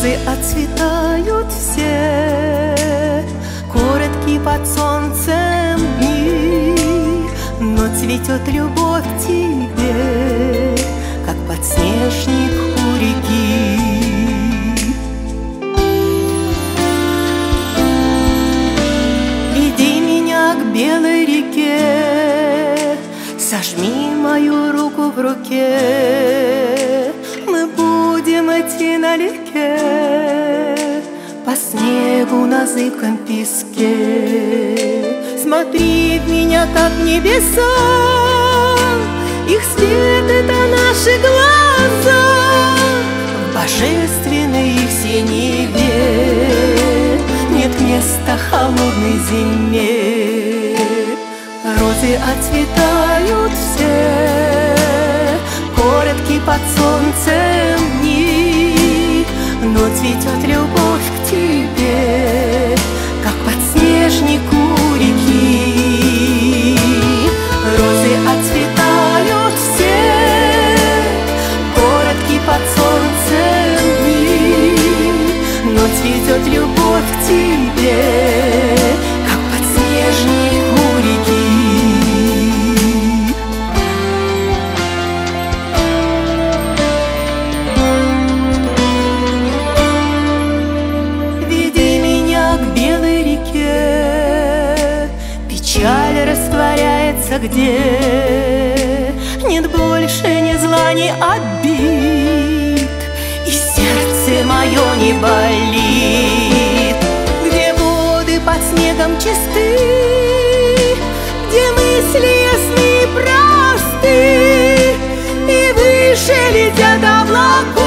Розы отцветают все, короткие под солнцем дни, но цветет любовь к тебе, как подснежник у реки. Веди меня к белой реке, сожми мою руку в руке, мы будем идти налегке по снегу на зыбком песке. Смотри в меня, как в небеса, их свет — это наши глаза, в божественной их синеве нет места холодной зиме. Розы отцветают все, короткие под солнцем дни, но цветет любовь к тебе, как подснежник у реки. Розы отцветают все, короткие под солнцем дни, но цветет любовь к тебе, как подснежник у реки. Печаль растворяется, где нет больше ни зла, ни обид, и сердце мое не болит, где воды под снегом чисты, где мысли ясны и просты, и выше летят облаков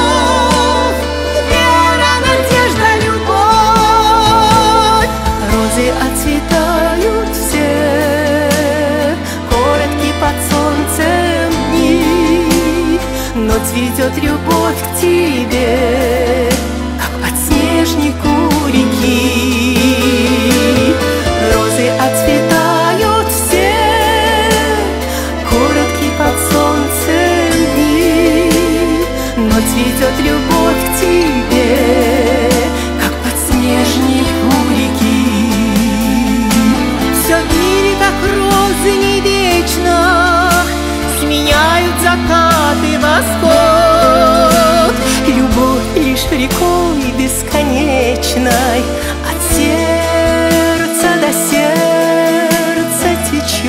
вера, надежда, любовь. Розы отцветают все, короткие под солнцем дни, но цветет любовь к тебе, как подснежник у реки. Розы отцветают все, короткие под солнцем дни, но цветет любовь к тебе, как подснежник у реки. Все в мире, как розы, не вечно, сменяют закат и восход. Любовь лишь рекой бесконечной от сердца до сердца течет,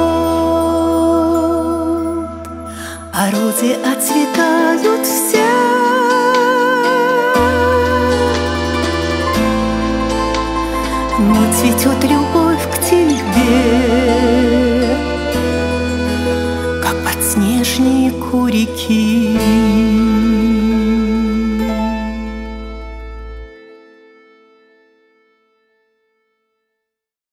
а розы отцветают все, но цветет любовь к тебе, как подснежник у реки.